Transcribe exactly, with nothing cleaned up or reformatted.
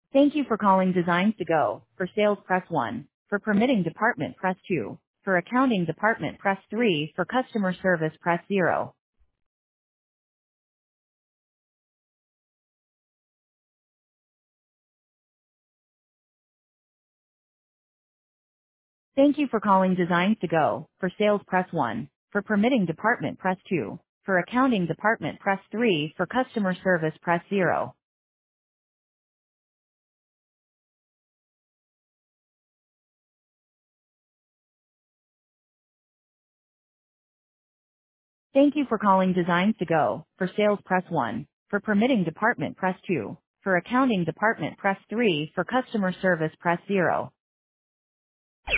Thank you for calling Designs to Go. For sales, press one. For permitting department, press two. For accounting department, press three. For customer service, press zero. Thank you for calling Designs to Go. For sales, press one. For permitting department, press two. For accounting department, press three. For customer service, press zero. Thank you for calling Designs to Go. For sales, press one. For permitting department, press two. For accounting department, press three. For customer service, press zero.